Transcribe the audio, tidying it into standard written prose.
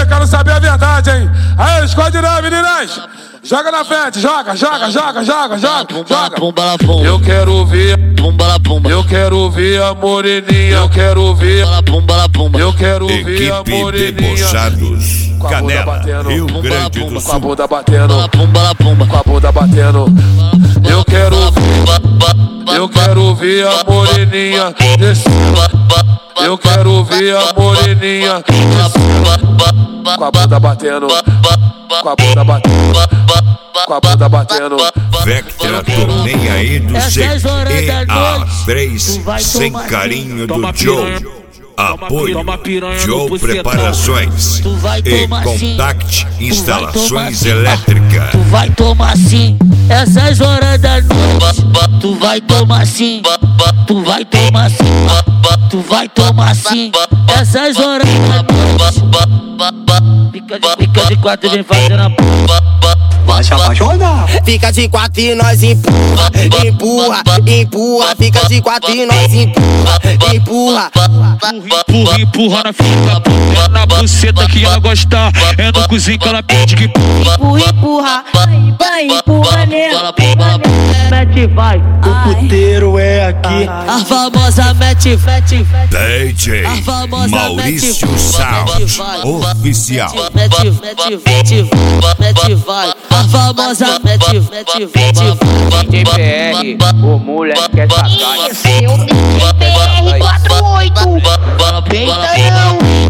quero saber a verdade, hein? Aí, esconde não, meninas! Joga na frente, joga. Eu quero ver, eu quero ver a moreninha, eu quero ver, eu quero ver a moreninha. Debochados, Canela, Rio Grande do Com a Sul. bunda batendo, com a bunda batendo. Eu quero ver a moreninha descendo. Eu quero ver a moreninha descendo. Com a bunda batendo, com a bunda batendo, com a bunda batendo. Vectra, tô nem aí do jeito. EA3 sem carinho do Joe. Apoio Joe Preparações e Contact Instalações Elétricas. Tu vai tomar sim, essas horas da noite. Tu vai tomar sim, tu vai tomar sim, tu vai tomar sim, essas horas da noite. Fica de quatro e vem fazendo a porra. Vai se apaixonar. Fica de quatro e nós empurra, fica de quatro e nós empurra. Empurra na fica, é na buceta que ela gosta, é no cozinho que ela pede que empurra, vai empurra nela. Mete vai, O puteiro é aqui. a famosa mete DJ Maurício Sound Oficial. mete vai, a famosa mete TPR, o moleque é sacana. Esse é o BR 48. vai.